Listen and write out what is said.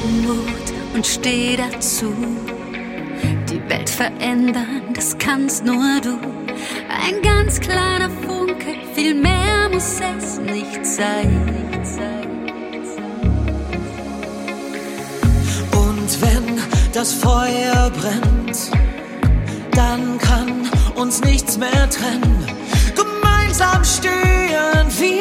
Mut und steh dazu. Die Welt verändern, das kannst nur du. Ein ganz kleiner Funke, viel mehr muss es nicht sein. Und wenn das Feuer brennt, dann kann uns nichts mehr trennen. Gemeinsam stehen wir